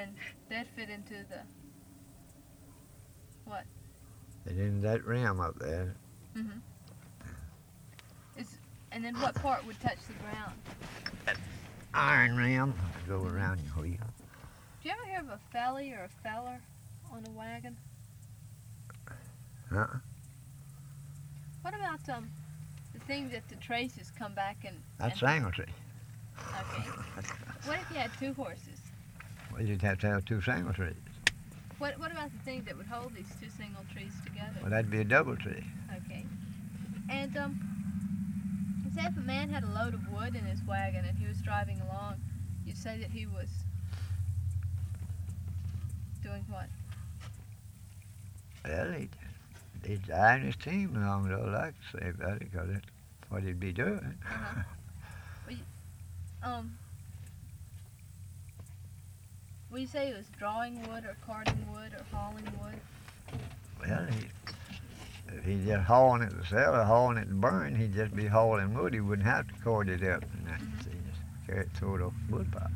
then that fit into the what? And in that rim up there. Mm-hmm. And then what part would touch the ground? Iron rim to go around your wheel. Do you ever hear of a felly or a feller on a wagon? What about the thing that the traces come back and... That's singletree. Okay. What if you had two horses? Well, you'd have to have two singletrees. What about the thing that would hold these two single trees together? Well, that'd be a double tree. Okay. And say if a man had a load of wood in his wagon and he was driving along, you'd say that he was doing what? Well, he'd driving his team along, though, I like to say about it, because that's what he'd be doing. Uh-huh. Would you say he was drawing wood or carting wood or hauling wood? Well, if he's just hauling it to sell or hauling it to burn, he'd just be hauling wood. He wouldn't have to cord it up and that. So he just carry it through the wood pile.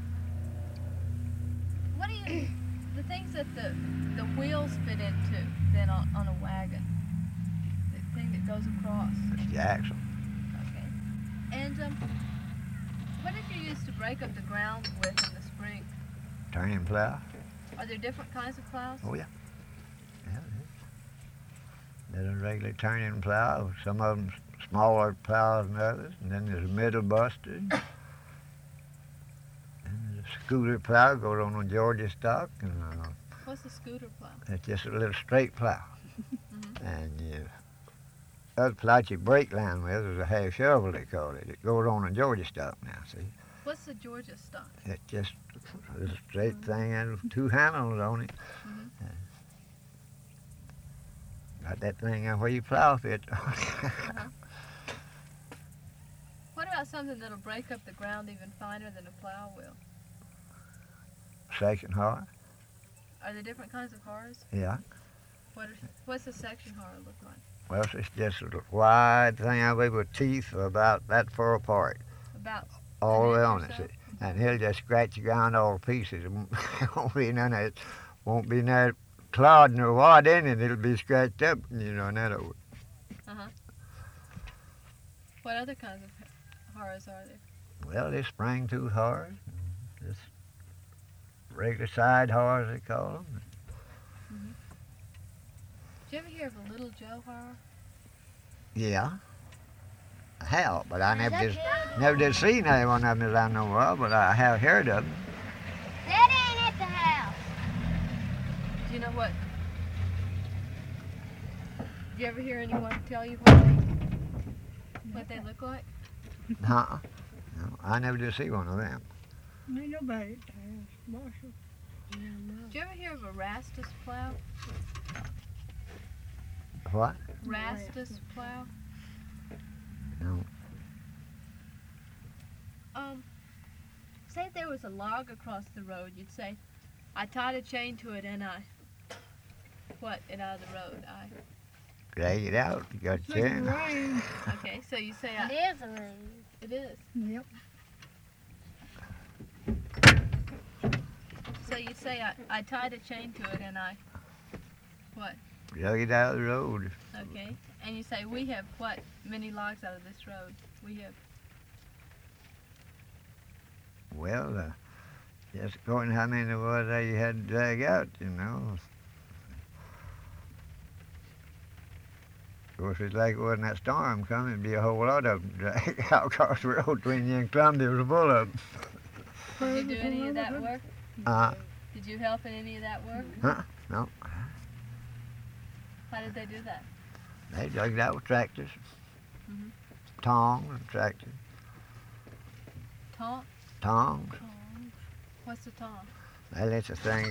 What do you... the things that the wheels fit into then on a wagon? The thing that goes across? It's the axle. Okay. And what did you use to break up the ground with in the spring? Turning plow. Are there different kinds of plows? Oh, yeah. There's a regular turning plow, some of them smaller plows than others, and then there's a middle buster. And there's a scooter plow goes on a Georgia stock. And, what's a scooter plow? It's just a little straight plow. Mm-hmm. And other plow you brake line with is a half shovel, they call it. It goes on a Georgia stock now, see? What's the Georgia stock? It's just a little straight thing and two handles on it. Mm-hmm. Got that thing where you plow fit. Uh-huh. What about something that'll break up the ground even finer than a plow will? Section harrow. Are there different kinds of harrows? Yeah. What's a section harrow look like? Well, it's just a wide thing, I believe, with teeth about that far apart. About all the way on so? it. And he'll just scratch the ground all to pieces. It won't be none of it. Won't be no cloud nor wad in it. It'll be scratched up, and that over. Uh-huh. What other kinds of harrows are there? Well, there's spring tooth harrows. Just regular side harrows, they call them. Mm-hmm. Did you ever hear of a Little Joe harrow? Yeah. I have, but I never did see any one of them as I know of, but I have heard of them. That ain't at the house. Do you know what? Did you ever hear anyone tell you what they look like? No, I never did see one of them. Ain't nobody at the house, Marshall. Did you ever hear of a rastus plow? What? Rastus plow? No. Say if there was a log across the road, you'd say, I tied a chain to it and I... What? It out of the road. Drag it out. You got your chain. Rain. Okay, so you say It is a rain. It is. Yep. So you say I tied a chain to it and I... What? Drag it out of the road. Okay. And you say we have what? Many logs out of this road. We have... Well, just according to how many there was that you had to drag out, Of course, it's like it wasn't that storm coming, it'd be a whole lot of them drag out across the road between you and Columbia. It was full of them. Did you do any of that work? Did you help in any of that work? Huh? No. How did they do that? They dug it out with tractors. Mm-hmm. Tongs and tractors. Tongs? Tongs. What's a tong? Well, it's a thing